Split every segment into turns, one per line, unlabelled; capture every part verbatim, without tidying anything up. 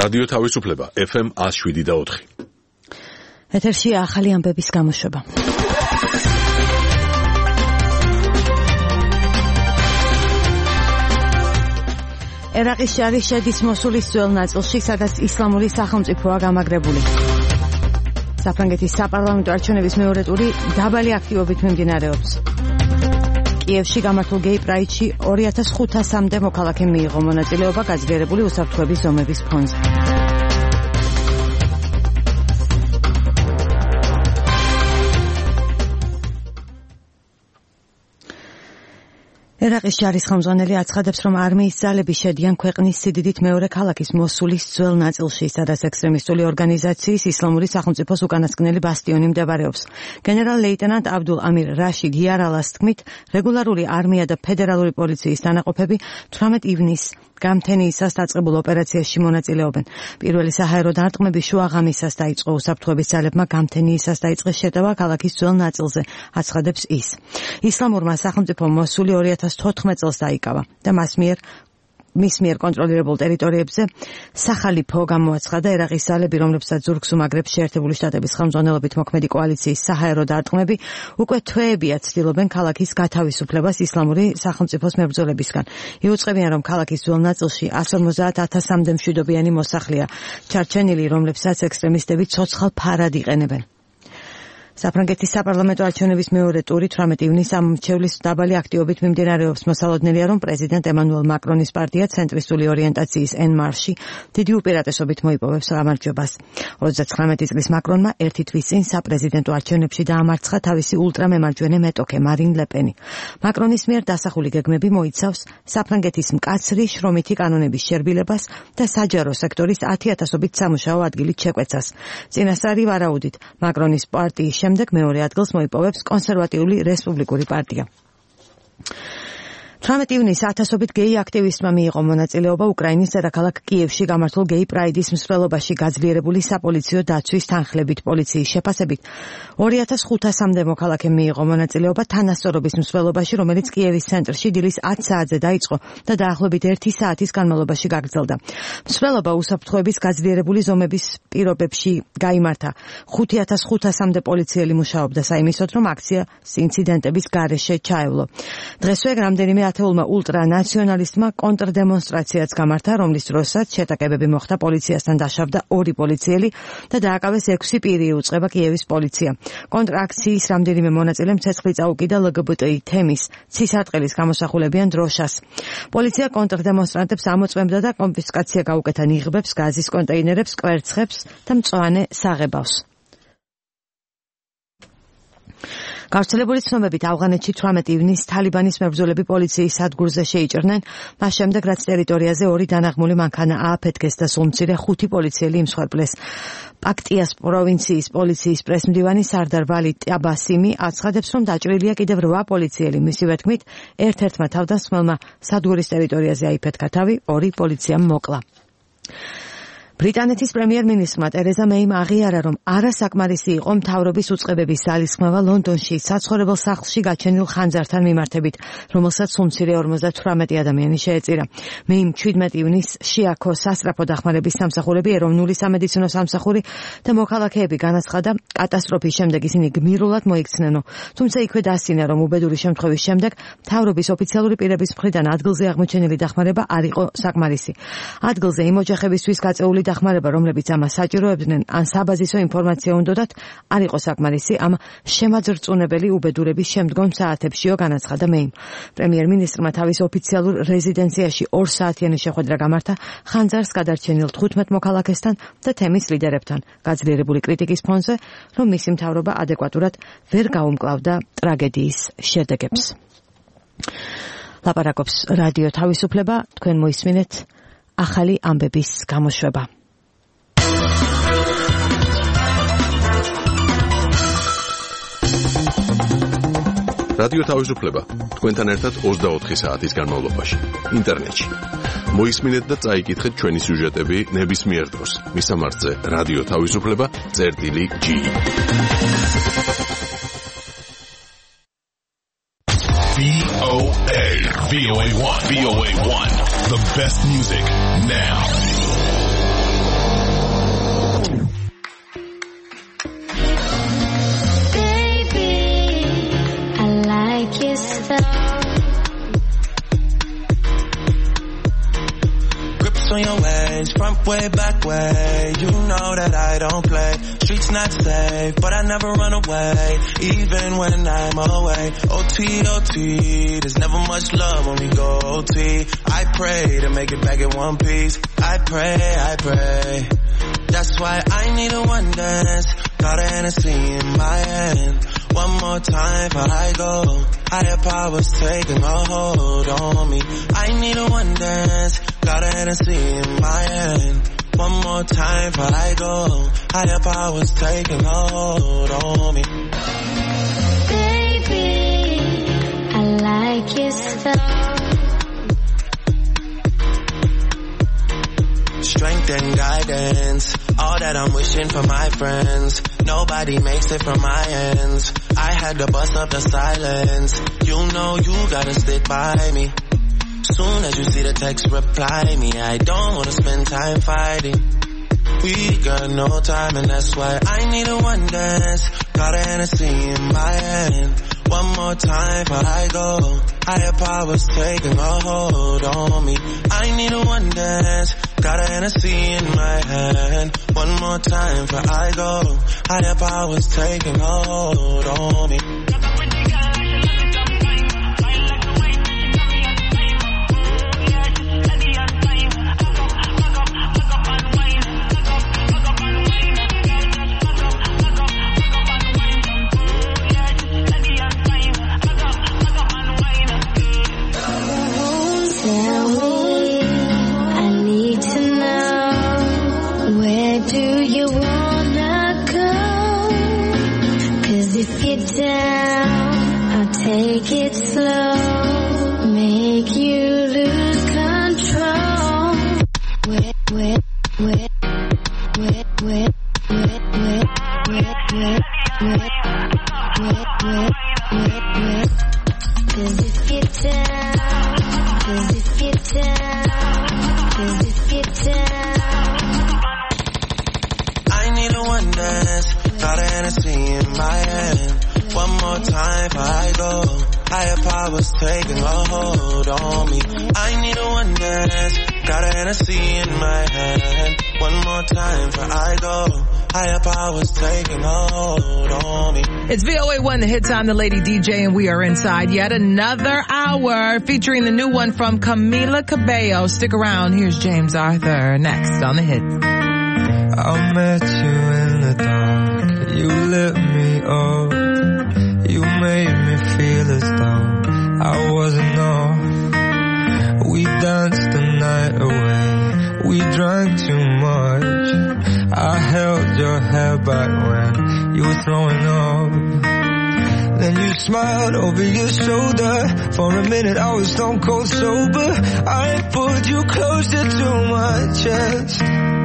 რადიო თავისუფლება ეფ ემ one oh seven და four.
ეთერშია ახალი ამბების გამოშვება. ერაყის შარი შედის მოსულის ძველ ნაწილში, სადაც ისლამური სახელმწიფოა გამაგრებული. საფრანგეთის საპარლამენტო არჩევნების მეორე ტური დაბალი აქტივობით მიმდინარეობს. კიევში გამართულ გეი პრაიდში two thousand five hundred-მდე მოქალაქემ მიიღო მონაწილეობა გაძლიერებული უსაფრთხოების ზომების ფონზე. ერაყის ჯარის ხელმძღვანელი აცხადებს, რომ არმიის ძალები შედიან ქვეყნის სიდიდით მეორე ქალაქის მოსულის ძველ ნაწილში, სადაც ექსტრემისტული ორგანიზაციის ისლამური სახელმწიფოს უკანასკნელი ბასტიონი მდებარეობს. გენერალ-ლეიტენანტ აბდულ ამირ რაშიდ იარალას თქმით, რეგულარული არმია და ფედერალური პოლიციის დანაყოფები eighteen ივნისს გამთენიისას დაწყებულ ოპერაციაში მონაწილეობენ. პირველი საჰაერო დარტყმები შუაღამისას დაიწყო. უსაფრთხოების ძალებმა გამთენიისას დაიწყეს შეტევა ქალაქის ძველ ნაწილზე, აცხადებს ის. ისლამურმა სახელმწიფომ მოსული two thousand fourteen წელს დაიკავა და მას მიერ მის მიერ კონტროლირებულ ტერიტორიებზე სახალიფო გამოაცხადა. ერაყის ძალები, რომლებსაც ზურგს უმაგრებს შეერთებული შტატების ხელმძღვანელობით მოქმედი კოალიციის საჰაერო დარტყმები, უკვე თვეებია ცდილობენ ქალაქის გათავისუფლებას ისლამური სახელმწიფოს მებრძოლებისგან. იუწყებიან, რომ ქალაქის ძველ ნაწილში one hundred forty thousand-მდე მშვიდობიანი მოსახლეა ჩარჩენილი, რომლებსაც ექსტრემისტები ცოცხალ ფარად იყენებენ. საფრანგეთის საპარლამენტო არჩევნების მეორე ტური eighteen ივნისს ამ მრჩევლის დაბალი აქტივობით მიმდინარეობს. მოსალოდნელია, რომ პრეზიდენტ ემანუელ მაკრონის პარტია ცენტრისტული ორიენტაციის En Marche დიდი უპირატესობით მოიპოვებს გამარჯვებას. twenty-nine წლის მაკრონმა ერთი თვის წინ საპრეზიდენტო არჩევნებში დაამარცხა თავისი ultramემარჯვენე მეტოქე მარინ ლეპენი. მაკრონის მიერ დასახული გეგმები მოიცავს საფრანგეთის მკაცრი შრომითი კანონების შერბილებას და საჯარო სექტორის ten thousand-ობით სამუშაო ადგილით შეკვეცას. წინასწარი ვარაუდით, მაკრონის პარტიის შემდეგ მეორე ადგილს მოიპოვებს კონსერვატიული რესპუბლიკური პარტია. eighteen ივნისს ათასობით გეი აქტივისტმა მიიღო მონაწილეობა უკრაინის დედაქალაქ კიევში გამართულ გეი პრაიდის მსვლელობაში გაძლიერებული საპოლიციო დაცვის თანხლებით. პოლიციის შეფასებით two thousand five hundred-მდე მოქალაქემ მიიღო მონაწილეობა თანასწორობის მსვლელობაში, რომელიც კიევის ცენტრში დილის ten საათზე დაიწყო და დაახლოებით one საათის განმავლობაში გაგრძელდა. მსვლელობა უსაფრთხოების გაძლიერებული ზომების პირობებში გაიმართა. five thousand five hundred-მდე პოლიციელი მუშაობდა საიმისოდ, რომ აქციას ინციდენტების გარეშე ჩაევლო. დღესვე რამდენიმე ათეულმა ულტრანაციონალისტმა კონტრდემონსტრაციაც გამართა, რომლის დროსაც შეტაკებები მოხდა, პოლიციასთან დაშავდა ორი პოლიციელი და დააკავეს ექვსი პირი, უწყება კიევის პოლიცია. კონტრაქციის რამდენიმე მონაწილემ ცეცხლი წაუკიდა ელ გი ბი ტი თემის ცისარტყელის გამოსახულებიან დროშას. პოლიცია კონტრდემონსტრანტებს ამოწმებდა და კონფისკაცია გაუკეთა ნიღბებს, გაზის კონტეინერებს, კვერცხებს და მწვანე საღებავს. გავრცელებული ცნობებით ავღანეთში eighteen ივნისს თალიბანის მებრძოლები პოლიციის სადგურზე შეიჭრნენ, მას შემდეგ რაც ტერიტორიაზე ორი დანაღმული მანქანა ააფეთქეს და სულმცირე ხუთი პოლიციელი იმსხვერპლეს. პაქტიას პროვინციის პოლიციის პრესმდივანი სარდარ ვალიდ ტაბასიმი აცხადებს, რომ დაჭრილია კიდევ eight პოლიციელი. მისივე თქმით, ერთ-ერთმა თავდამსხმელმა სადგურის ტერიტორიაზე აიფეთქა თავი, ორი პოლიციამ მოკლა. ბრიტანეთის პრემიერ-მინისტრმა ტერეზა მეიმ აღიარა, რომ არასაკმარისი იყო მთავრობის უწყებების ძალისხმევა ლონდონში საცხოვრებელ სახლში გაჩენილ ხანძართან მიმართებით, რომელსაც სულმცირე forty-eight ადამიანი შეეწირა. მეიმ seventeen ივნისს შეაქო სასწრაფო დახმარების სამსახურები, ეროვნული სამედიცინო სამსახური და მოქალაქეები განაცხადა, კატასტროფის შემდეგ ისინი გმირულად მოიქცნენო. თუმცა იქვე დასცინა, რომ უბედური შემთხვევის შემდეგ მთავრობის ოფიციალური პირების მხრიდან ადგილზე აღმოჩენილი დახმარება არ იყო საკმარისი. ადგილზე იმ ოჯახებისთვის გაწეული დახმარება, რომლებიც ამას საჭიროებდნენ, ან საბაზისო ინფორმაცია უნდოდათ, არ იყო საკმარისი ამ შემაძრწუნებელი უბედურების შემდგომ საათებშიო, განაცხადა მეიმ. პრემიერ-მინისტრმა თავის ოფიციალურ რეზიდენციაში ორ საათიანი შეხვედრა გამართა ხანძარს გადარჩენილ თხუთმეტ მოქალაქესთან და თემის ლიდერებთან, გაძლიერებული კრიტიკის ფონზე, რომ მისი მთავრობა ადეკვატურად ვერ გაუმკლავდა ტრაგედიის შედეგებს. ლაპარაკობს რადიო თავისუფლება, თქვენ მოისმინეთ ახალი ამბების გამოშვება.
რადიო თავისუფლება თქვენთან ერთად twenty-four საათის განმავლობაში ინტერნეტში. მოისმინეთ და წაიკითხეთ ჩვენი სიუჟეტები ნებისმიერ დროს. მისამართზე რადიო თავისუფლება წერტილი G. V O A V O A one V O A one The best music now.
On your ways, front way, back way. You know that I don't play. Streets not safe, but I never run away, even when I'm away. O T, O T, there's never much love when we go O T. I pray to make it back in one piece. I pray, I pray. That's why I need a one dance. Got a Hennessy in my hand. One more time before I go. Higher powers taking a hold on me. I need a one dance. Got a Hennessy in my hand. One more time before I go. Higher powers taking a hold on me.
Baby, I like your stuff.
Strength and guidance, all that I'm wishing for my friends. Nobody makes it from my ends. I had to bust up the silence. You know you gotta stick by me. Soon as you see the text, reply me. I don't wanna spend time fighting. We got no time and that's why I need a one dance. Got a Hennessy in my hand. One more time before I go. Higher powers taking a hold on me. I need a one dance. Got a Hennessy in my hand. One more time before I go. Higher powers taking a hold on me.
Take it slow, make you lose control. Wet, wet, wet, wet, wet, wet, wet, wet, wet, wet, wet, wet, wet, wet. Cause if you're down, cause if you're down, cause if you're down.
I need a one dance, got a Hennessy in my hand. One more time before I go. Higher powers taking a hold on me. I need a one dance. Got a Hennessy in my hand. One more time before I go. Higher powers taking a hold on me.
It's V O A one, the hits. I'm the Lady D J, and we are inside yet another hour featuring the new one from Camila Cabello. Stick around. Here's James Arthur next on the hits.
I met you in the dark. You lit me up. You made me feel as though I wasn't off. We danced the night away. We drank too much. I held your hair back when you were throwing up. Then you smiled over your shoulder. For a minute I was stone cold sober. I pulled you closer to my chest.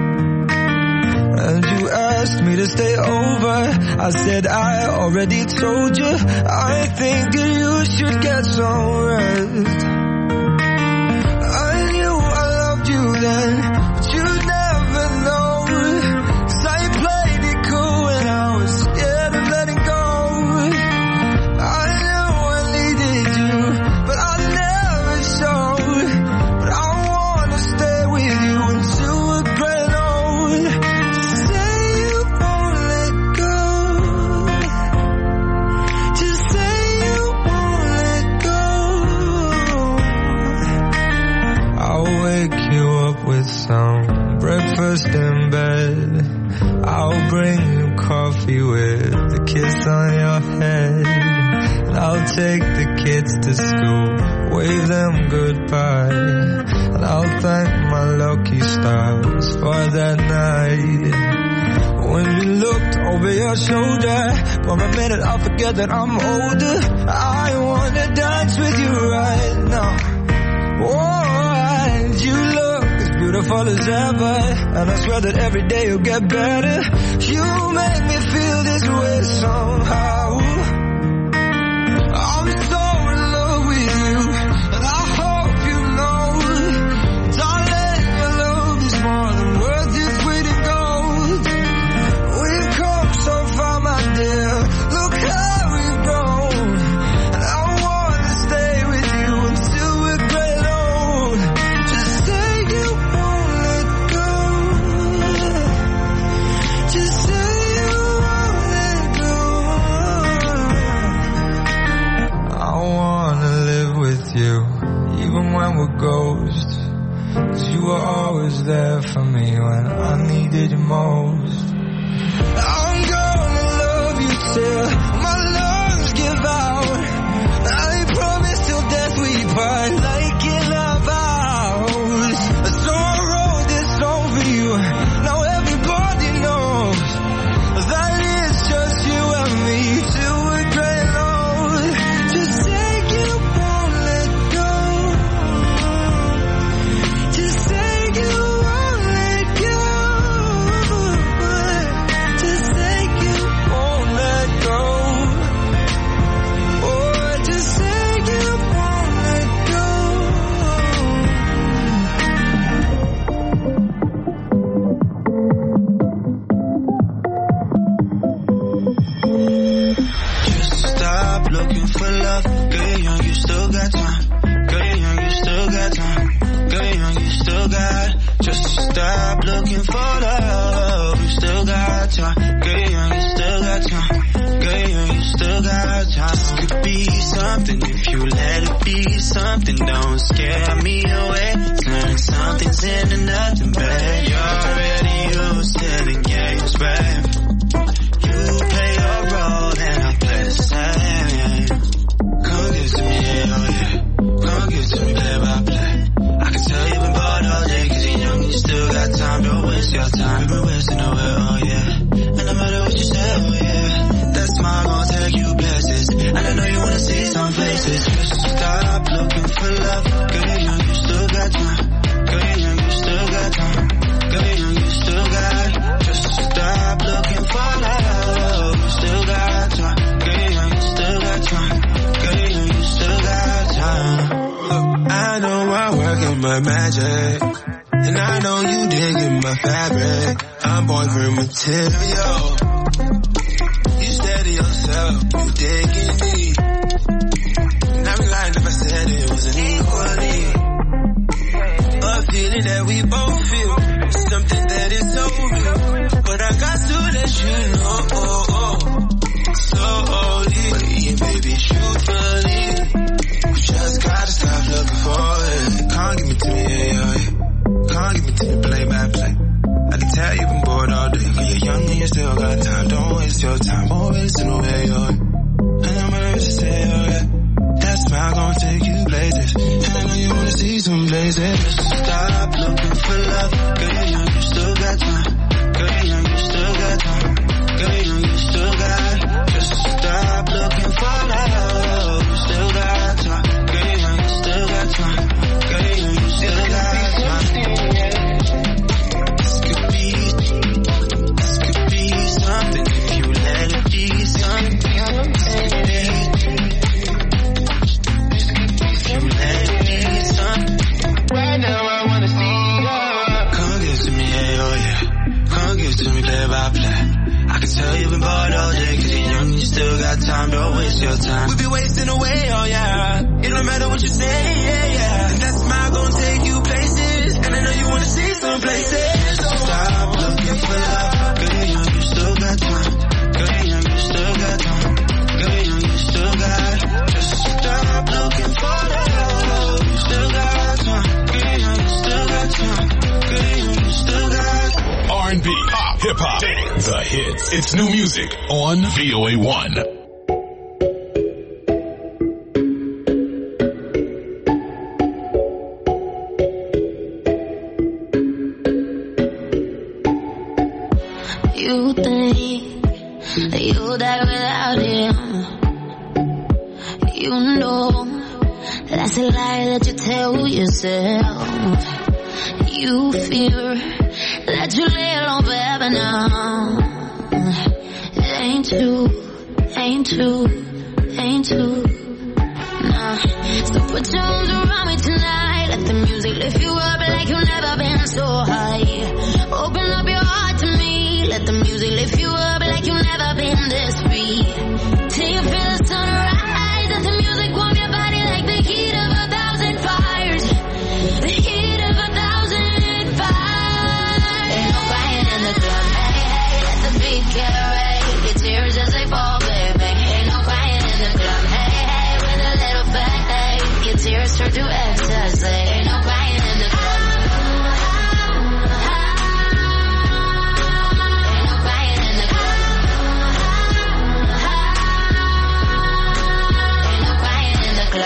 And you asked me to stay over. I said I already told you. I think that you should get some rest. I knew I loved you then, but you'd never know. 'Cause I played it cool when I was scared of letting go. I knew I needed you, but I never showed. But I wanna stay with you until we're grown old. Some breakfast in bed. I'll bring you coffee with a kiss on your head. And I'll take the kids to school, wave them goodbye. And I'll thank my lucky stars for that night. When you looked over your shoulder, for a minute I forget that I'm older. I wanna dance with you right now. Oh, and you look beautiful as ever, and I swear that every day you'll get better. You make me feel this way somehow. I'm so in love with you, and I hope you know, darling, your love is more than worth its weight in gold. We've come so far, my dear, look how we've grown, and I wanna stay with you, even when we're ghosts. Cause you were always there for me when I needed you most. I'm gonna love you till my lungs give out. I promise till death we part like in our vows. So I wrote this song for you. Now everybody knows that it's just you and me till we're growing old. Just take you won't let go. Just take you won't let go. Just take you won't let go. Oh, just take you won't let go.
Just stop looking for love. Girl, you're young, you still got time. Girl, you're young, you still got time. Girl, you're young, you still got. Just stop looking for love. You still got time. Girl, you're young, you still got time. Girl, you're young, you still got time. This could be something if you let it be something. Don't scare me away. Turn something's into nothing, babe. You're already used to the games, babe. You play your role and I play the same. Come give to me, yeah, oh yeah. Come give to me, play by play. I can tell you've been bored all day cause you're young, you still got time. Don't waste your time, you've been wasting away, oh yeah. And no matter what you say, oh yeah, that smile gon' take you places. And I know you wanna see some faces. Just stop looking for love. Girl, you're young, you still got time. Girl, you're young, you still got time. Girl, you're young, you still got. Just stop looking for love. You still got time. Girl, you're young, you still got time. Girl, you're young, you still got time. Look, I know I'm working my magic, and I know you digging my fabric. I'm boyfriend material. You steady yourself, you digging me. And I'd be lying if I said it wasn't equally. A feeling that we both feel, something that is so real. But I got to let you know, oh, oh, slowly, yeah, baby, truthfully. You just gotta stop looking for it. Can't give it to me, yeah, yeah, yeah. Can't give it to me, play by play. I can tell you've been bored all day, but you're young and you still got time. Don't waste your time, won't waste no way, yeah. And I'm gonna just say, oh yeah, that smile gon' take you places. And I know you wanna see some places. Just stop looking for love. Girl, you're young, you still got time. Girl, you're young, you still got time. Girl, you're young, you still got. Just stop looking for love. You still got time. Girl, you're young, you still got time. Girl, you're young, you still got time. This could be, this could be something if you let it be something. This could be, this could be if you let it be something. Right now I wanna see you. Come give to me, yeah, oh yeah. Come give to me, play by play. I can tell you've been bored all day cause you're young, you still got time. Don't waste your time. We be wasting away, oh yeah. It don't matter what you say, yeah, yeah. And that smile gon' take you places. And I know you wanna see some places. So stop looking for love. Girl, you're young, you still got time. Girl, you're young, you still got time. Girl, you're young, you still got. Just stop looking for love. You still got time. Girl, you're young, you still got time. Girl, you're young, you still got.
R and B, pop, hip hop, the hits. It's new music on V O A one.
You think that you die without him. You know that's a lie that you tell yourself. You fear that you lay alone forever now. It ain't true, ain't true, ain't true. Nah. So put your arms around me tonight. Let the music lift you up like you've never been so high. Open up your heart to me. Let the music lift you up like you've never been this free. Till you feel the sunrise. Let the music warm your body like the heat of a thousand fires. The heat of a thousand fires. Ain't no crying in the club, hey, hey. Let the beat carry your tears as they fall, baby. Ain't no crying in the club, hey, hey. With a little faith, hey. Your tears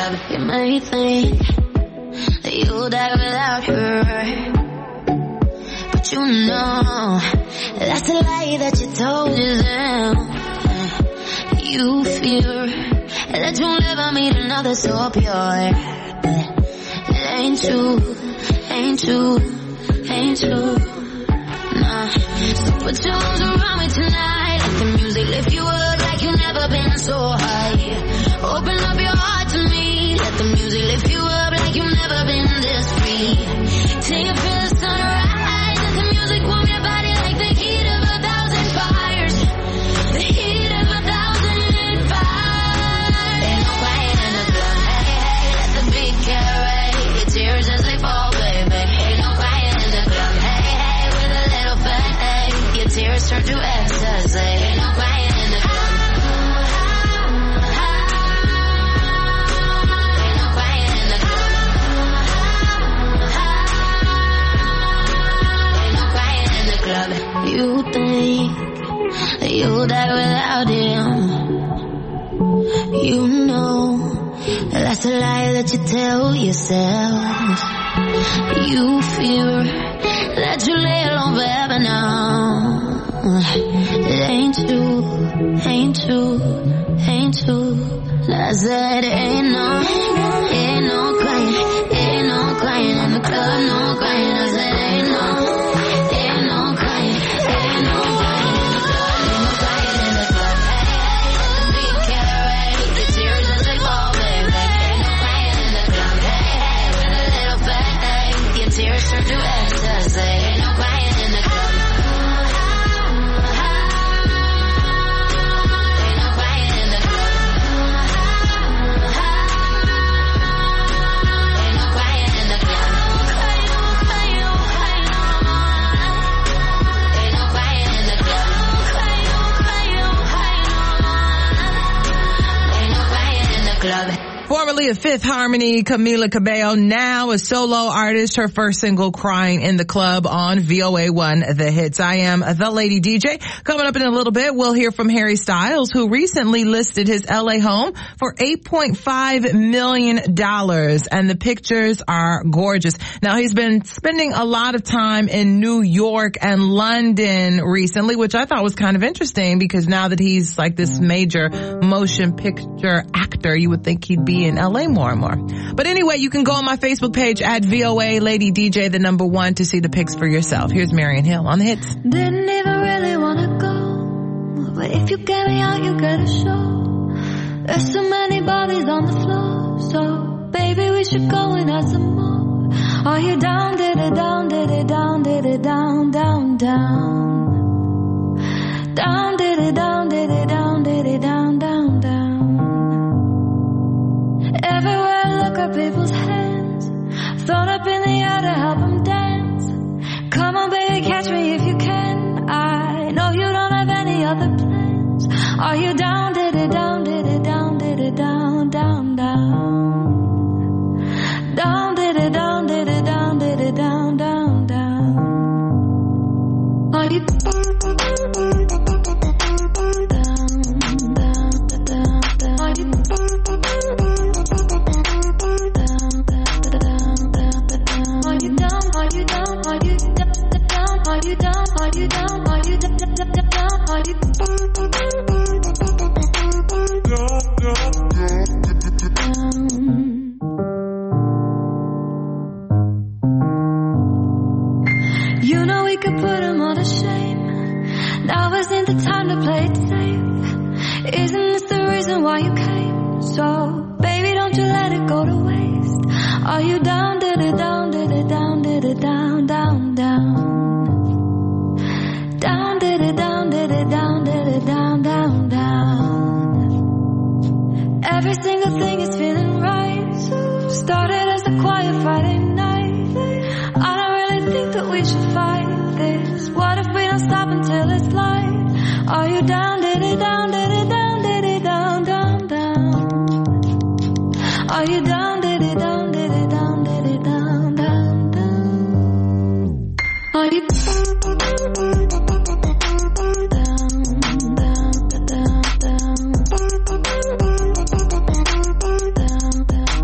club. You may think that you'll die without her, but you know that's a lie that you told yourself. You fear that you'll never meet another so pure. It ain't true, ain't true, ain't true. Nah. So put your arms around me tonight. Let the music lift you up like you've never been so high. Open up your heart to me. Let the music lift you up like you've never been this free. Till you feel the sunrise. Let the music warm your body like the heat of a thousand fires. The heat of a thousand fires. Ain't no quiet in the club. Hey, hey, let the beat carry your tears as they fall, baby. Ain't no quiet in the club. Hey, hey, with a little faith, your tears turn to ecstasy. Ain't no quiet in the club. You think that you'll die without him. You know that's a lie that you tell yourself. You fear that you lay alone forever now. It ain't true, ain't true, ain't true. I said ain't no, ain't no crying, ain't no crying in the club, no crying. I said ain't no. Turn to ecstasy. Ain't no quiet in the club. Ain't no quiet in the club. Ain't no quiet in the club. Ain't no quiet in the club. Ain't no quiet in the club.
Formerly of Fifth Harmony, Camila Cabello, now a solo artist. Her first single, Crying in the Club, on V O A one, The Hits. I am the Lady D J. Coming up in a little bit, we'll hear from Harry Styles, who recently listed his L A home for eight point five million dollars, and the pictures are gorgeous. Now, he's been spending a lot of time in New York and London recently, which I thought was kind of interesting, because now that he's like this major motion picture actor, you would think he'd be in L A more and more. But anyway, you can go on my Facebook page at V O A Lady D J, the number one, to see the pics for yourself. Here's Marian Hill on The Hits.
Didn't even really want to go, but if you get me out, you get a show. There's so many bodies on the floor, so baby, we should go and have some more. Are you down, did it, down, did it, down, did it, down, down, down. Down, did it, down, did it, down, did it, down, down, down. Everywhere I look at people's hands, thrown up in the air to help them dance. Come on, baby, catch me if you can. I know you don't have any other plans. Are you down, did it, down, did it, down, did it, down, down, down. Down, did it, down, did it, down, did it, down, down, down. Are you down, down, down, down, down. Are you You know we could put him all to shame. Now isn't the time to play it safe. Isn't this the reason why you came? So, baby, don't you let it go to waste. Are you down, did it, down, did it, down, did it, down, down, down. Down, did it, down, did it, down, did it, down, down, down. Every single thing is feeling right. Started as a quiet Friday night. I don't really think that we should fight this. What if we don't stop until it's light? Are you down, did it, down, did it, down, did it, down, down, down. Are you down, did it, down, did it, down, did it, down, down, down. Are you down, down, down, down, down.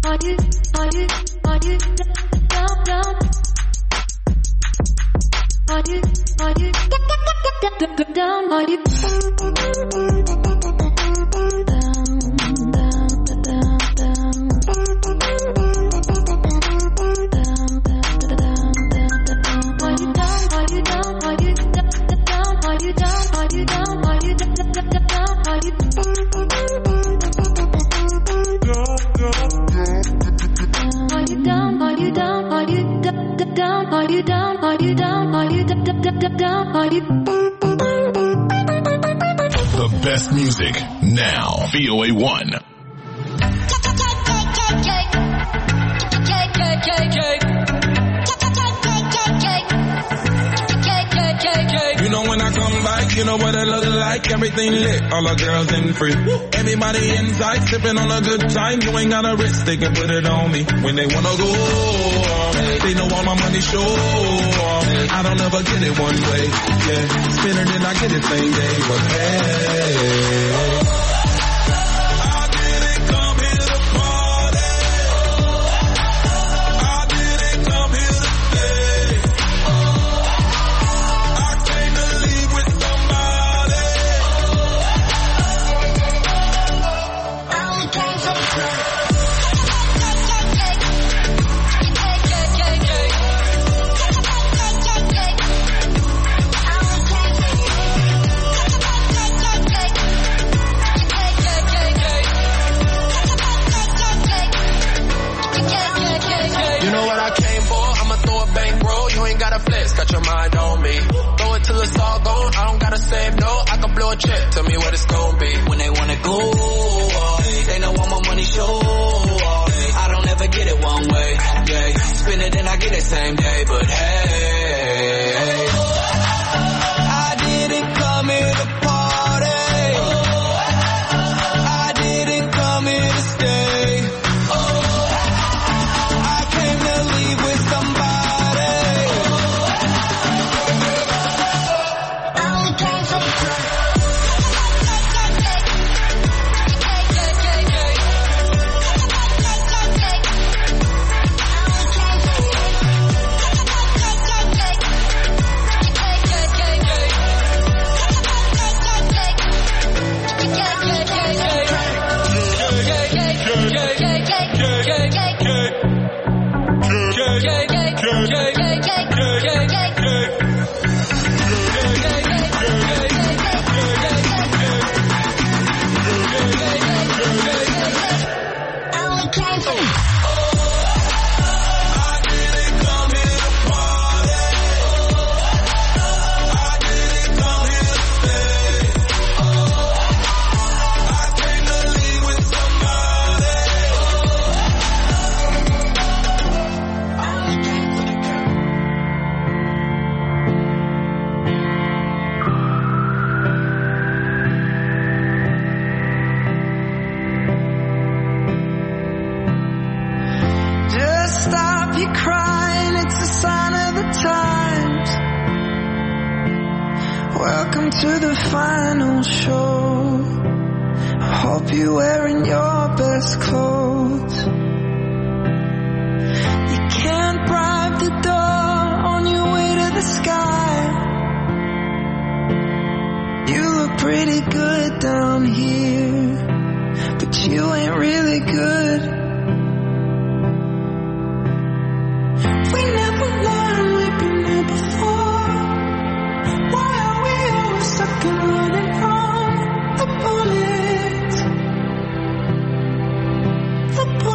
are you, are you, are you down, down? Are you, are you down, are you down, are you down, are you down, are you down, are you
The best music now. V O A one.
You know when I come back, you know what it look like. Everything lit, all the girls in free. Everybody inside, sipping on a good time. You ain't got a risk, they can put it on me. When they wanna go, they know all my money show. I don't ever get it one way, yeah. Spin it and I get it same day, but hey.
Got your mind on me. Throw it till it's all gone. I don't gotta save no. I can blow a check. Tell me what it's gonna be. When they wanna go, oh, they know all my money show. Oh, I don't ever get it one way. Yeah, spin it and I get it same day. But hey, I didn't come here to party. I didn't come here to stay. I came to leave with somebody.
the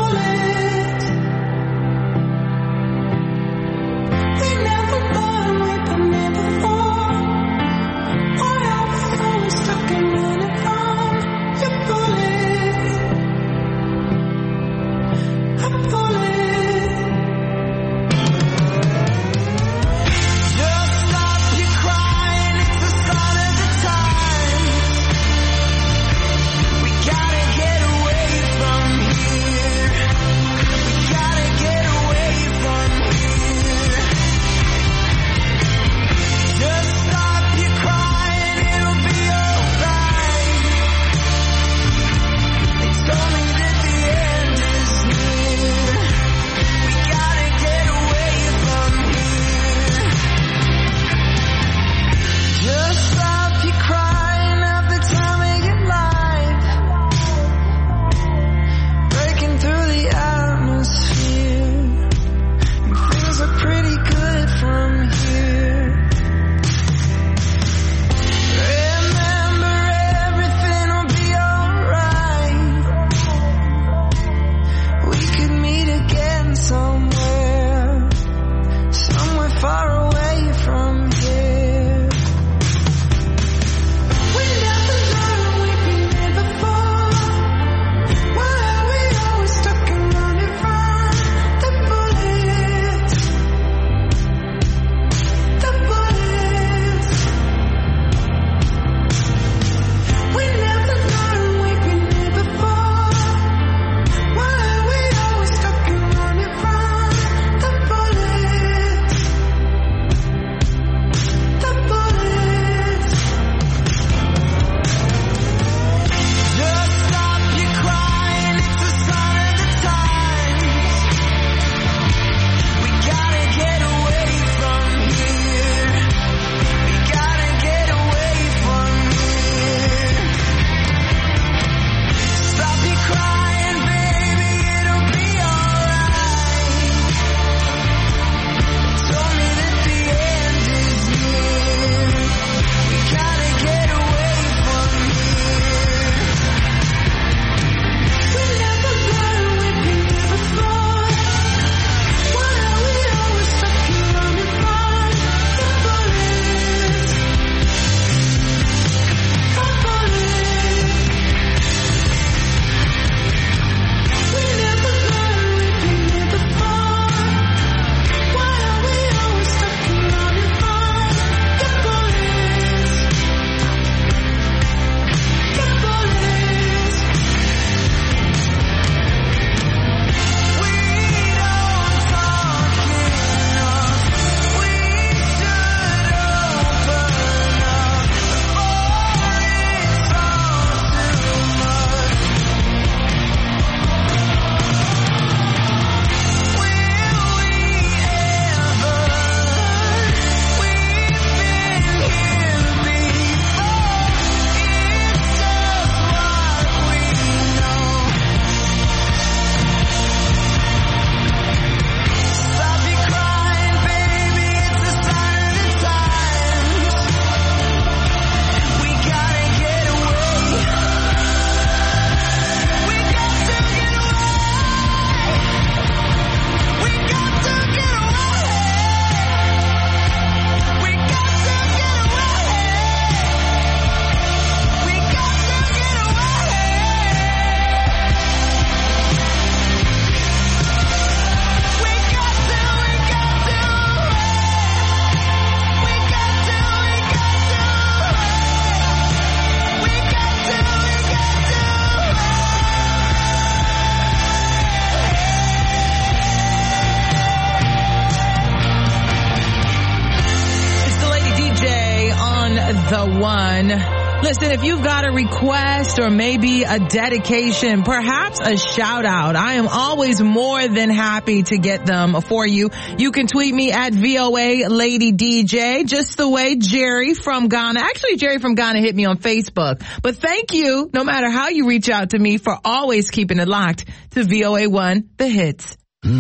the one. Listen, if you've got a request or maybe a dedication, perhaps a shout out, I am always more than happy to get them for you. You can tweet me at V O A Lady D J, just the way Jerry from Ghana, actually Jerry from Ghana hit me on Facebook. But thank you, no matter how you reach out to me, for always keeping it locked to V O A one, The Hits.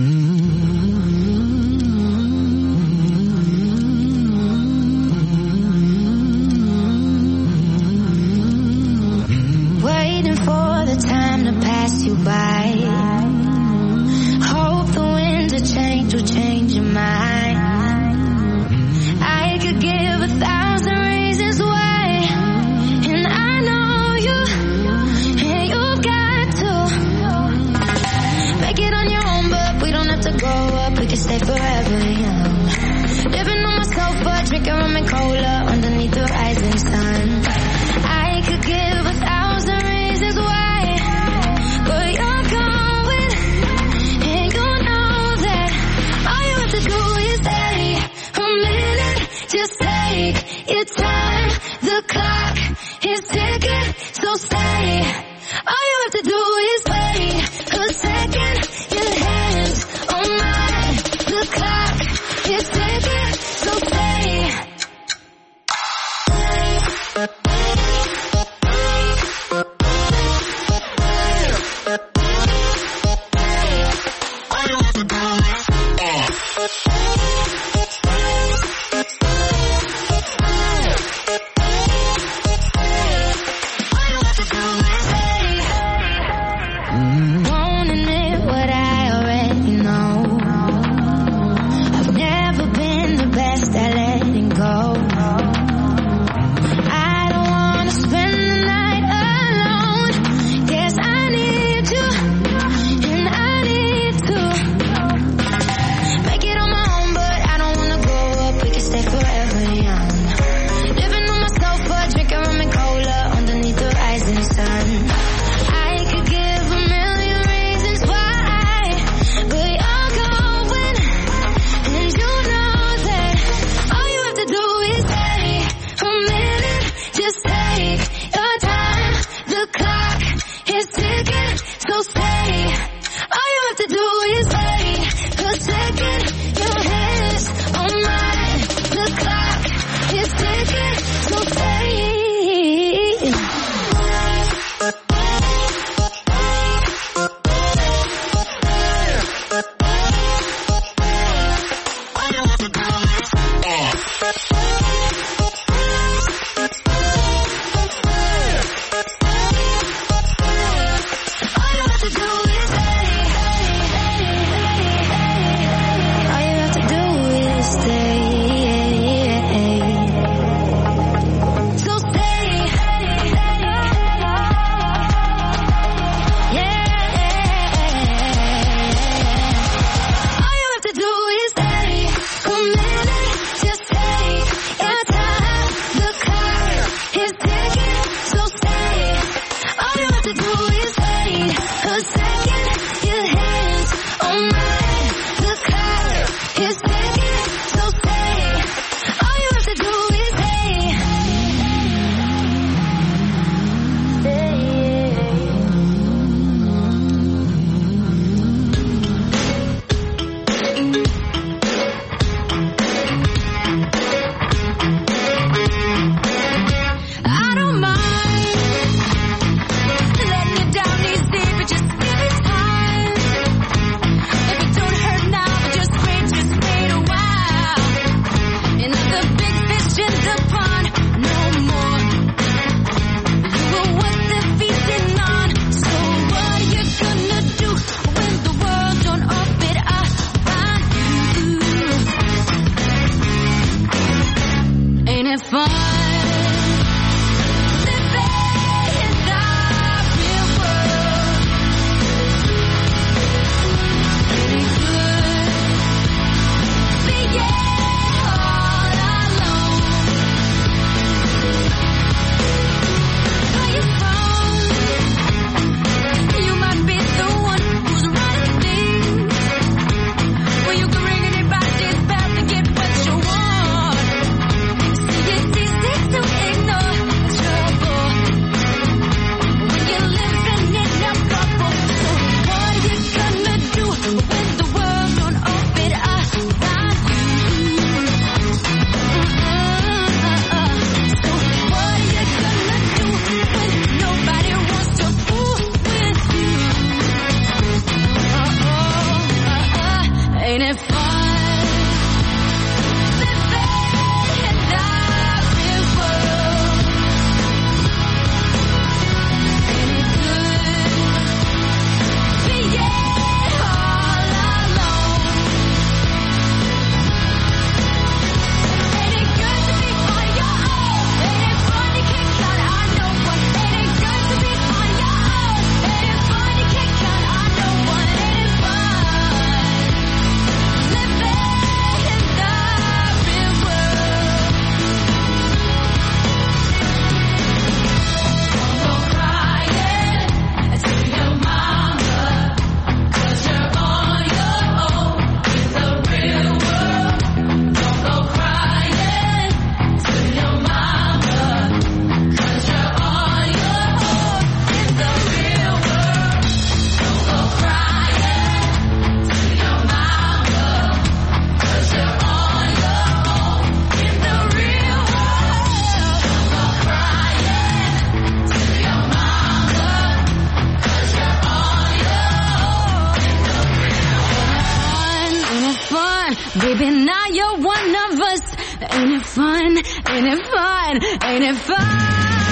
Waiting for the time to pass you by. Hope the winds of change will change your mind. I could give a thousand reasons why, and I know you, and you've got to make it on your own, but we don't have to grow up, we can stay forever young. Living on my sofa, drinking rum and cola underneath the rising sun. I could give a thousand reasons why, but you're going, and you know that all you have to do is stay a minute. Just take your time, the clock is ticking, so stay. All you have to do is wait a second. Your hands on mine, the clock is ticking, so stay.
Baby, now you're one of us. Ain't it fun? Ain't it fun? Ain't it fun?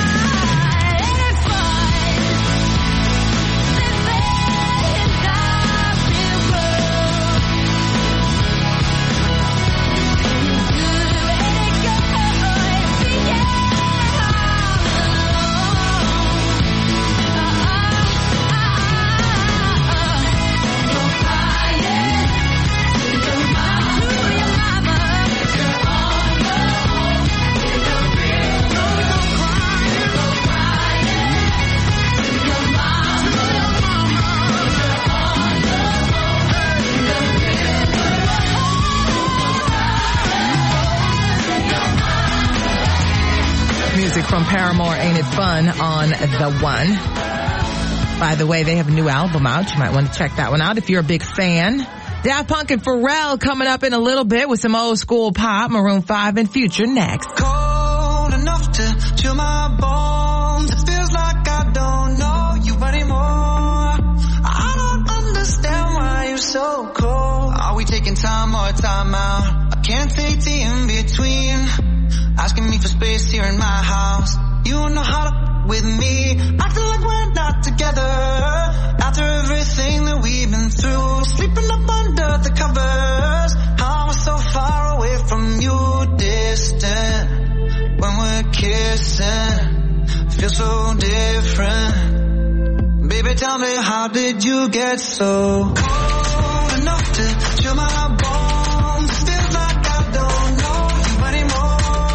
From Paramore, Ain't It Fun on The One. By the way, they have a new album out. You might want to check that one out if you're a big fan. Daft Punk and Pharrell coming up in a little bit with some old school pop. Maroon five and Future next.
Cold enough to chill my bones. It feels like I don't know you anymore. I don't understand why you're so cold. Are we taking time or time out? I can't take the in-between. Asking me for space here in my house. You don't know how to with me. Acting like we're not together. After everything that we've been through. Sleeping up under the covers. How am I so far away from you? Distant. When we're kissing. Feel so different. Baby, tell me, how did you get so cold enough to chill my bones? It feels like I don't know you anymore.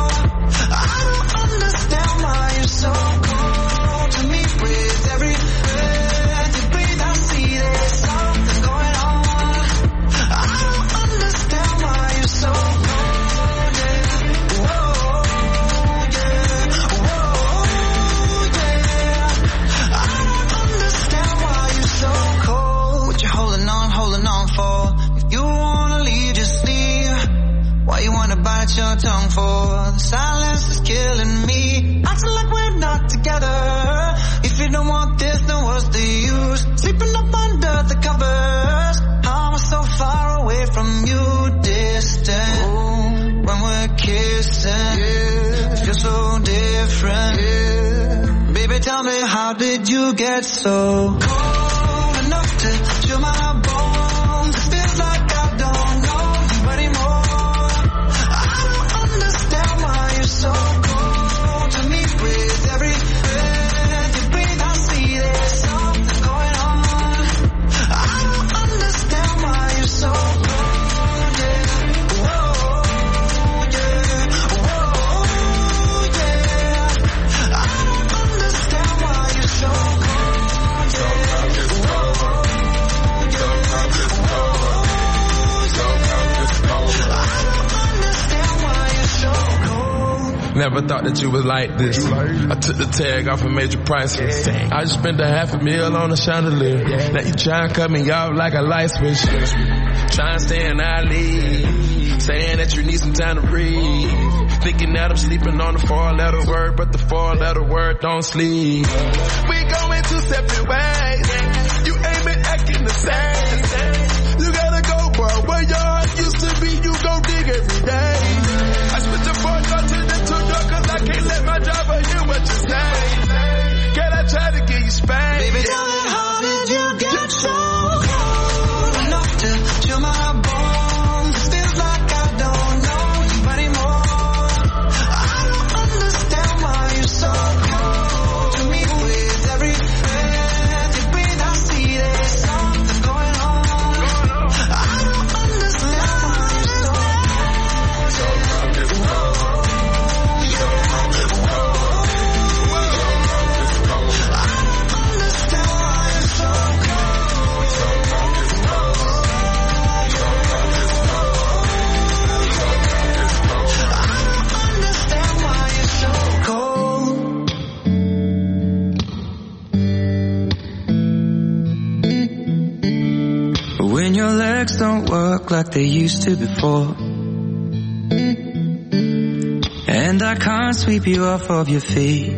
So cold to me with every breath you breathe. I see there's something going on. I don't understand why you're so cold, yeah. Whoa, yeah. Whoa, yeah. I don't understand why you're so cold. What you holding on, holding on for? If you wanna leave, just leave. Why you wanna bite your tongue for? The silence is killing me. Acting like we're not together. If you don't want this, then what's the use? Sleeping up under the covers. How am I so far away from you? Distant. Ooh. When we're kissing, yeah. It feels so different, yeah. Baby, tell me, how did you get so cold enough to chill my bones? It feels like I don't know you anymore. I don't understand why you're so cold to me with every breath you breathe. I see there's something going on. I don't understand why you're so cold, yeah. Whoa, yeah. Whoa, yeah. I don't understand why you're so cold, yeah. Whoa,
Never thought that you was like this. I took the tag off and made you priceless. I just spent a half a meal on a chandelier. Now you try and cut me off like a light switch. Try and stay in our league. Saying that you need some time to breathe. Thinking that I'm sleeping on the four letter word, but the four letter word don't sleep. We going two separate ways. You ain't been acting the same. You gotta go, bro. Where your heart used to be, you go dig every day. I switch the four door to the two door, cause I can't let my driver hear what you say. Can I try to get you spanked?
Baby, tell me, how did you get so cold enough to chill my bones? It feels like I don't know you anymore. I don't understand why you're so cold to me with every breath you breathe. I see there's something going on. I don't understand why you're so cold. Whoa, yeah. Whoa, yeah. I don't understand why you're so
When your legs don't work like they used to before, and I can't sweep you off of your feet,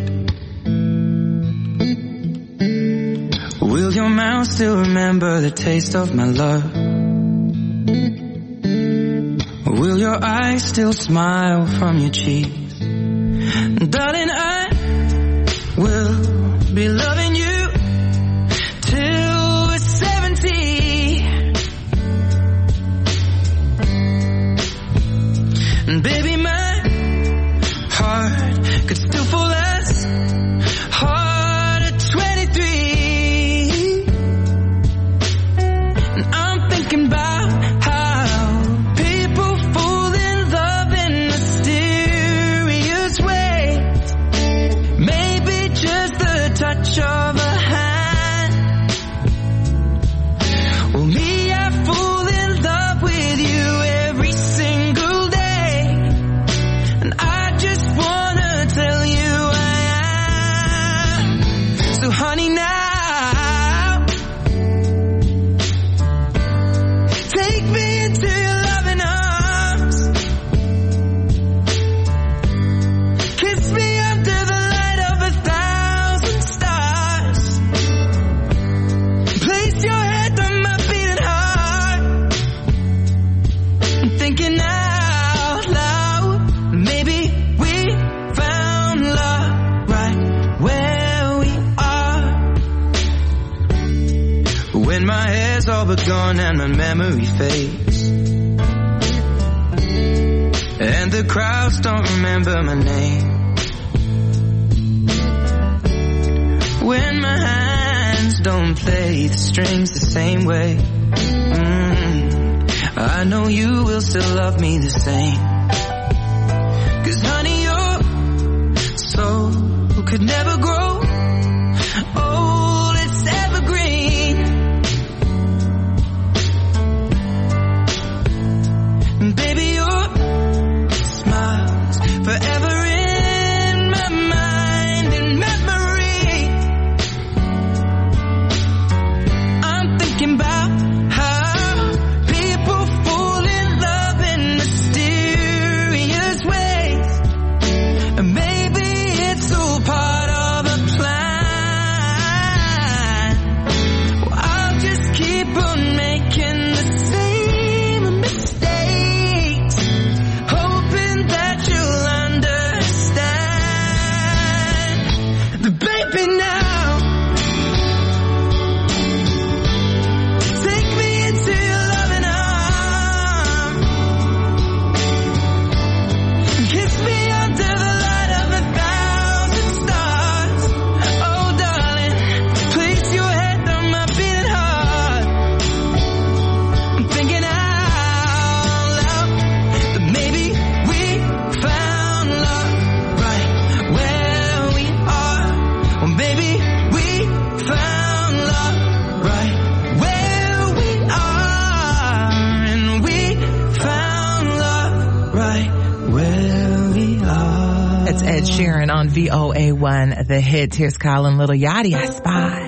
will your mouth still remember the taste of my love? Will your eyes still smile from your cheeks? Darling, I will be loving you till we're seventy. And baby, my heart could still fall as hard at twenty-three. And I'm thinking about how people fall in love in mysterious ways. Maybe just the touch of a hand. Well, me, I fall in love with you every single day. And I just wanna tell you I am. So honey, now take me into your loving arms. Kiss me under the light of a thousand stars. Place your head on my beating heart. I'm thinking out loud, maybe we found love right where we are. When my hair's all but gone and my memory fades, and the crowds don't remember my name. When my hands don't play the strings the same way, mm, I know you will still love me the same. 'Cause honey, your soul could never grow old, it's evergreen. And baby, your smile's forever in my mind and memory. I'm thinking about how people fall in love in mysterious ways. And maybe it's all part of a plan. Well, I'll just keep on making the same mistakes, hoping that you'll understand. But baby, now take me into your loving arms. Kiss me under the light of a thousand stars. Oh darling, place your head on my beating heart. I'm thinking out loud that maybe we found love right where we are. Or maybe we found love right where we are. And we found love right where we are.
It's Ed Sheeran on V O A one, The Hits. Here's Colin Little Yachty, I Spy.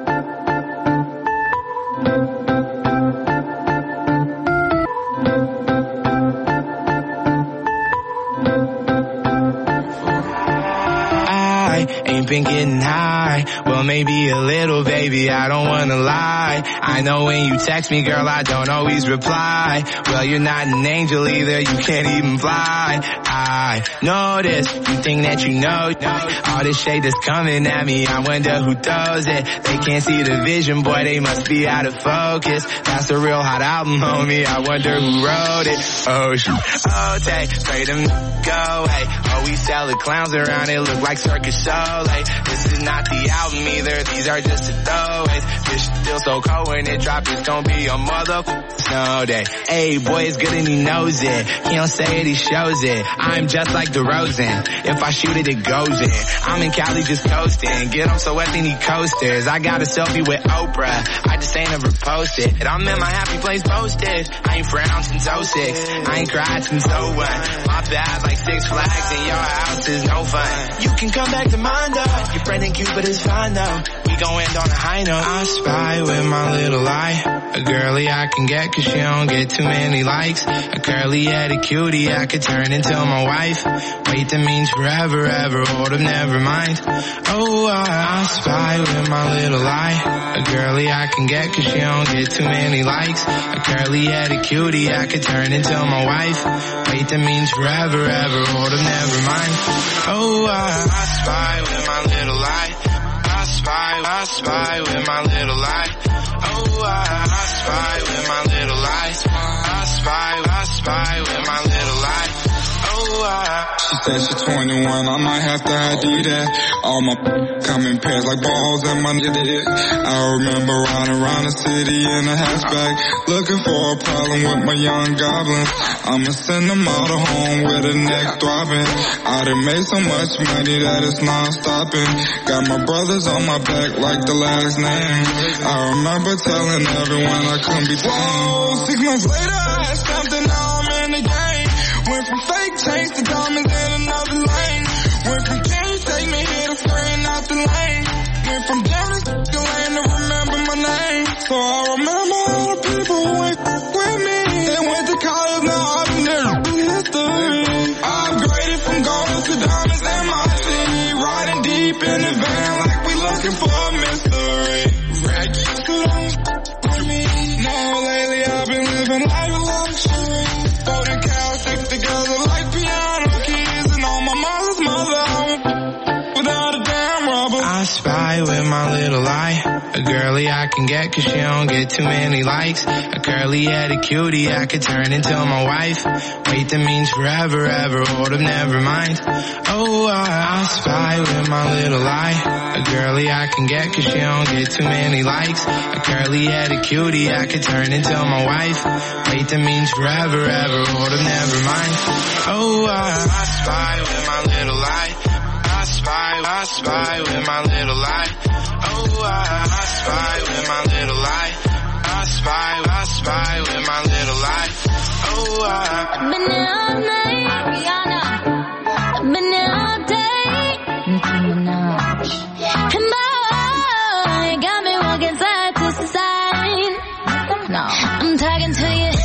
I ain't been getting high. Well, maybe a little, baby, I don't wanna lie. I know when you text me, girl, I don't always reply. Well, you're not an angel either, you can't even fly. I know this, you think that you know, all this shade that's coming at me, I wonder who does it. They can't see the vision, boy, they must be out of focus. That's a real hot album, homie, I wonder who wrote it. Oh, shoot. Oh, take, pray them go, hey. Oh, we sell the clowns around, it look like Circus Soleil. This is not the album either, these are just the throwaways. Fish still so cold when it drop, it's gonna be a mother snow day. Hey, boy, it's good and he knows it. He don't say it, he shows it. I'm just like DeRozan. If I shoot it, it goes in. I'm in Cali just coasting. Get on so wet, they need coasters. I got a selfie with Oprah. I just ain't ever posted. And I'm in my happy place posted. I ain't frowned since oh six. I ain't cried since oh one. My bad like Six Flags and your house is no fun. You can come back to mine though. Your friend ain't cute, but it's fine though. We
we gon' end on a high note. I spy with my little eye, a girly I can get cause she don't get too many likes. A curly-headed cutie I could turn into my wife. Wait, that means forever, ever, hold up, never mind. Oh, I, I spy with my little eye, a girly I can get cause she don't get too many likes. A curly-headed cutie I could turn into my wife. Wait, that means forever, ever, hold up, never mind. Oh, I, I spy with my little eye. I spy, I spy with my little eye. Oh, I, I spy with my little eye. I spy, I spy with my little eye. Oh, I.
She said she's twenty-one, I might have to I D that. All my come in pairs like balls and my nigga. I remember riding around the city in a hatchback, looking for a problem with my young goblins. I'ma send them all to home with a neck throbbing. I done made so much money that it's non-stopping. Got my brothers on my back like the last name. I remember telling everyone I couldn't be tamed. Whoa, six months later I had something, now I'm in the game. Went from fake chains to diamonds in another lane. Went from can you take me here to friend out the lane. Went from jealous to lane to remember my name. So I remember all the people who went with me. They went to college, now I've been there in history. I upgraded from gold to diamonds in my city. Riding deep in the van like we looking for a mystery. Raggedy to don't me. Now lately I've been living life of luxury. Golden cows stick together like piano keys. And on my mother's mother without a damn rubber. I spy with my little eye, a girly I can get cause she don't get too many likes. A curly-headed cutie I could turn into my wife. Wait, that means forever, ever, hold up, never mind. Oh, I, I spy with my little eye, a girly I can get cause she don't get too many likes. A curly-headed cutie I could turn into my wife. Wait, that means forever, ever, hold up, never mind. Oh, I, I spy with my little eye. I spy, I spy with my little eye. Oh, I, I spy with my little eye. I spy, I spy with my little eye. Oh, I.
I've been there all night, Rihanna. I've been there all day, Nicki Minaj. And boy, you got me walking side to side. No, I'm talking to you.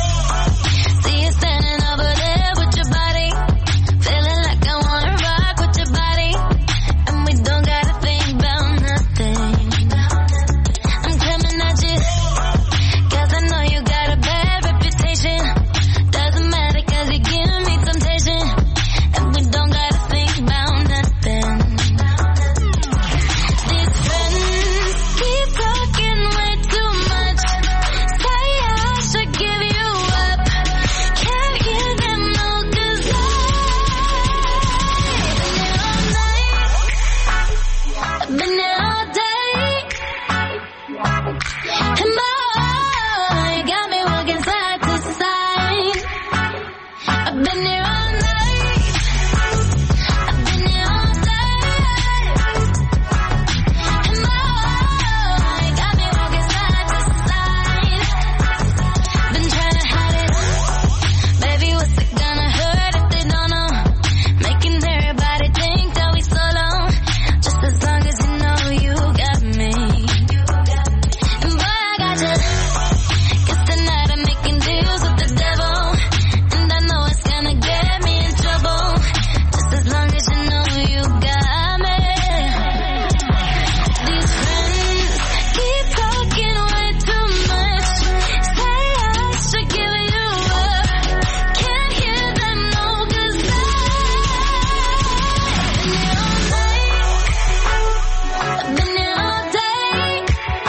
See you standing over there with your body, feeling like I wanna rock with your body, and we don't gotta think about nothing. I'm coming at you, cause I know you got a bad reputation. Doesn't matter cause you give me temptation, and we don't gotta think about nothing. These friends keep talking way too much. Say I should give you up. Can't hear them no cause I've been there all day. And boy, you got me walking side to side. I've been there all night. I've been there all day. And boy, you got me walking side to side. Been trying to hide it. Baby, what's it gonna hurt if they don't know? Making everybody think that we solo. Just as long as you know you got me. And boy, I got you. Cause tonight I'm making deals with the devil. And I know it's gonna get me in trouble. Just as long as you know you got me. These friends keep talking way too much. Say I should give you up. Can't hear them no cause I've been there all day.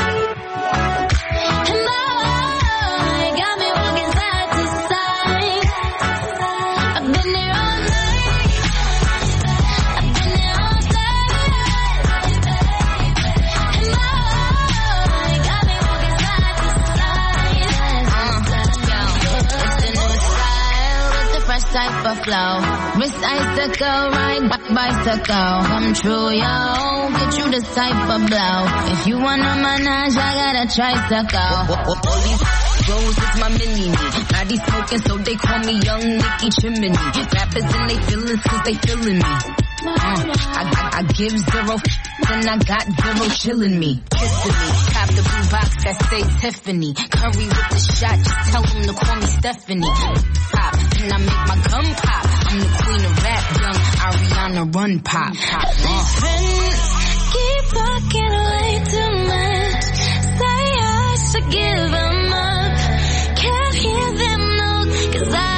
And boy, you got me walking side to side. I've been there all night. I've been there all day. And boy, you got me walking side to side. Uh, yo, it's the new style, it's the fresh type of flow. Wrist icicle, ride back bicycle. Come true, yo, get you this type of blow. If you wanna manage, I got a tricycle.
All these bros is my mini-me. Body smoking, so they call me Young Nicky Chimney. Rappers and they feelin' cause they feelin' me. Uh, I, I, I give zero f- and I got zero chillin' me. Kissing me, cop the blue box that say Tiffany. Curry with the shot, just tell them to call me Stephanie. Pop, and I make my gum pop. I'm the queen of rap, young Ariana Run Pop. pop.
These friends keep talking way too much. Say I should give them up. Can't hear them no, cause I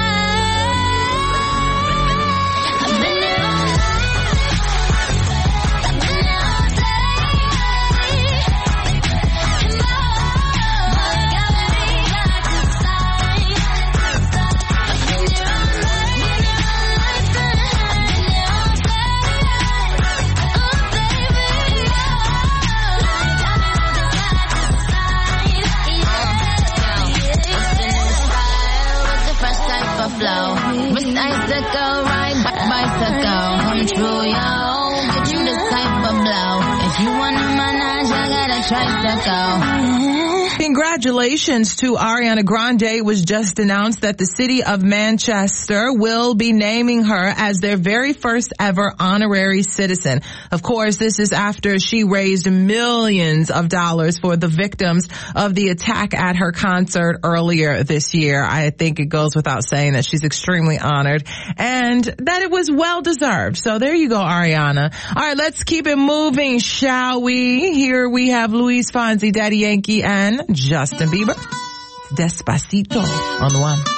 flow. Miss Icicle, ride bicycle. Come true, yo. Get you this type of blow. If you want a menage, I got a tricycle.
Congratulations to Ariana Grande. It was just announced that the city of Manchester will be naming her as their very first ever honorary citizen. Of course, this is after she raised millions of dollars for the victims of the attack at her concert earlier this year. I think it goes without saying that she's extremely honored and that it was well deserved. So there you go, Ariana. All right, let's keep it moving, shall we? Here we have Luis Fonsi, Daddy Yankee, and Justin Bieber. Despacito on the one.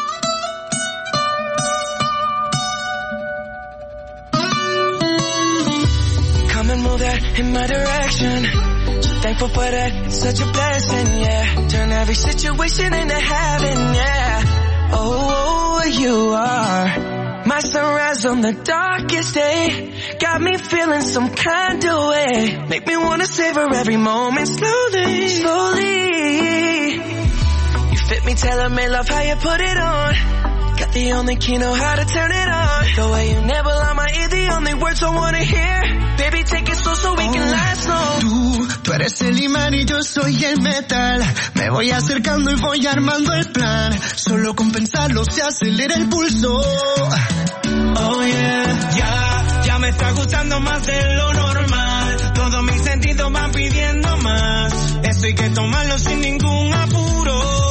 Come and move that in my direction. So thankful for that, it's such a blessing, yeah. Turn every situation into heaven, yeah. Oh, you are my sunrise on the darkest day. Got me feeling some kind of way. Make me wanna savor every moment slowly, slowly. You fit me, tailor-made, love how you put it on. Got the only key, know how to turn it on. The way you never lie my ear, the only words I wanna hear. Baby, take it slow so we can last long.
Tú, tú eres el imán y yo soy el metal. Me voy acercando y voy armando el plan. Solo con pensarlo se acelera el pulso.
Oh yeah, ya, ya me está gustando más de lo normal. Todos mis sentidos van pidiendo más. Esto hay que tomarlo sin ningún apuro.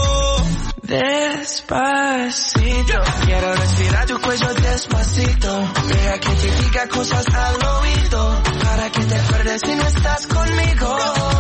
Despacito, quiero respirar tu cuello despacito. Deja que te diga cosas al oído, para que te acuerdes si no estás conmigo.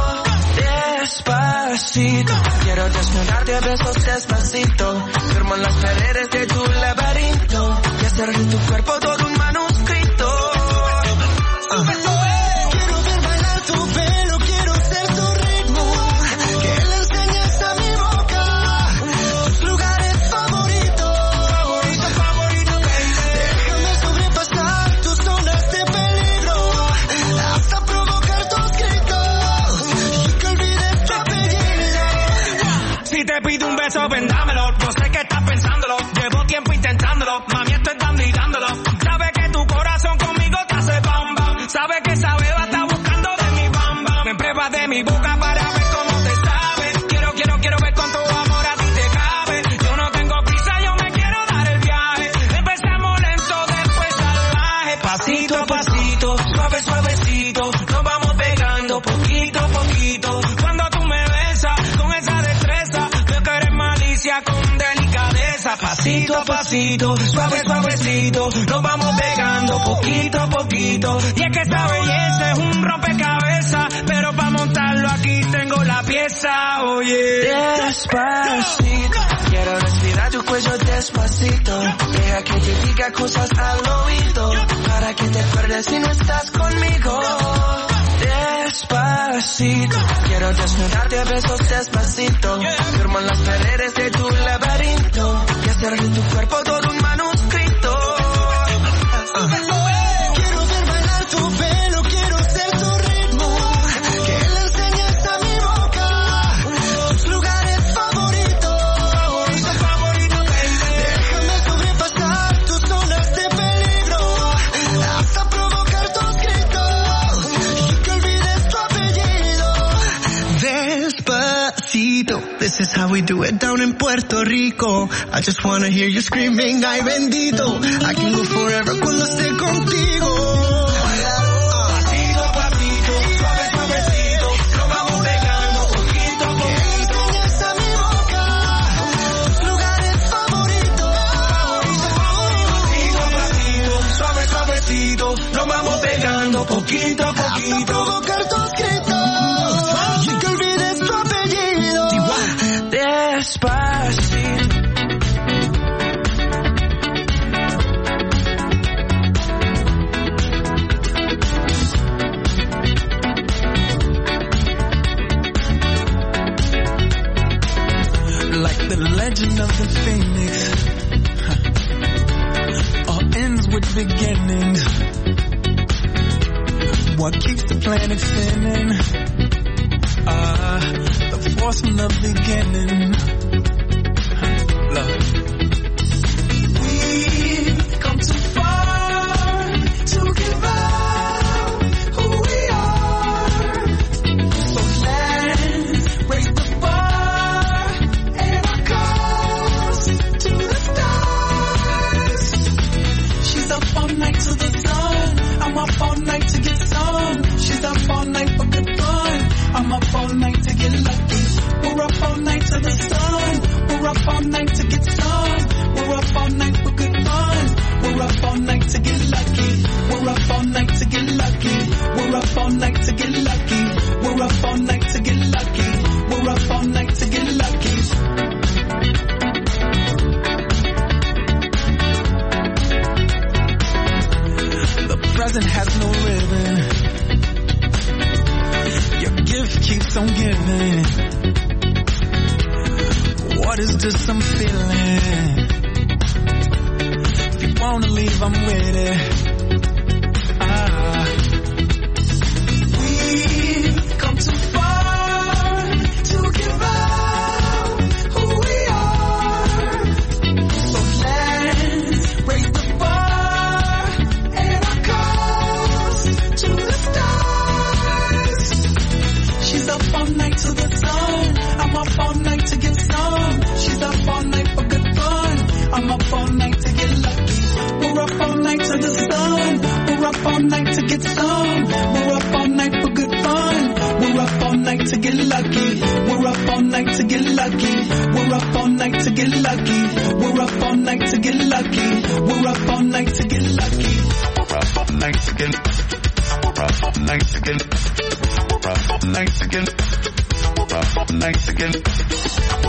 Despacito, quiero desnudarte a besos despacito. Firmo en las paredes de tu laberinto y hacer de tu cuerpo todo un manuscrito.
Uh. Quiero ver bailar tu pelo, quiero ser tu ritmo. Que le enseñes a mi boca tus lugares favoritos. Favorito, favorito, baby. Déjame sobrepasar tus zonas de peligro, hasta provocar tus gritos y que olvides tu apellido.
Si te pido un beso, ven dámelo. Yo sé que estás pensándolo, llevo tiempo intentándolo. Mami, estoy dando y dándolo. Sabe que tu corazón conmigo te hace bam bam. Sabe que esa beba está buscando de mi bam bam. Me pruebas de mi boca para ver cómo te sabe. Quiero, quiero, quiero ver cuánto amor a ti te cabe. Yo no tengo prisa, yo me quiero dar el viaje. Empezamos lento, después salvaje. Pasito a pasito, suave, suavecito. Nos vamos pegando poquito a poquito. Cuando tú me besas con esa destreza, veo que eres malicia con delicadeza. Pasito a pasito, suave, suavecito. Nos vamos pegando poquito a poquito. Y es que esta belleza es un rompecabezas, pero para montarlo aquí tengo la pieza, oye. Despacito, quiero respirar tu cuello despacito. Deja que te diga cosas al oído, para que te acuerdes si no estás conmigo. Despacito, quiero desnudarte a besos despacito. Firmo en las paredes de tu laberinto y hacer de tu cuerpo todo un manuscrito.
Uh. Quiero ver bailar tu pelo, quiero ser tu ritmo. Que le enseñes a mi boca tus lugares favoritos.
Favorito, favorito, baby.
Déjame sobrepasar tus zonas de peligro, hasta provocar tus gritos y que olvides tu apellido. Despacito, this is how we do it down in Puerto Rico. I just wanna hear you screaming, ay bendito. I can go forever cuando esté contigo.
Pasito a pasito, poquito a poquito. A provocar tus gritos y que olvides tu apellido. Despacito.
Like the legend of the phoenix, huh. All ends with beginnings. What keeps the planet spinning? Ah, uh, the force from the beginning. Huh. Love.
We've come too far to give up who we are. So let's raise the bar and our cause to the stars. She's up all night to the sun. I'm up all night to get some. She's up all night for good fun. I'm up all night to get lucky. We're up all night to the sun. We're up all night to get some. We're up all night for good fun. We're up all night to get lucky. We're up all night to get lucky. We're up all night to get lucky. We're up all night to get lucky. We're up all night to get lucky.
The present has no ribbon. Your gift keeps on giving. What is this I'm feeling? If you wanna leave, I'm with it. Ah.
We've come too far to give up who we are. So let's raise the bar and our cause to the stars. She's up all night to the sun. I'm up all night to get some. She's up all night for good fun. I'm up all night to get lucky. We're up all night to the sun. We're up all night to get some. We're up all night for good fun. We're up all night to get lucky. We're up all night to get lucky. We're up all night to get lucky. We're up all night to get lucky. We're up all night to get lucky.
We're up all night to get. We're up all night to get. We're up all night to get. We're up all night to get.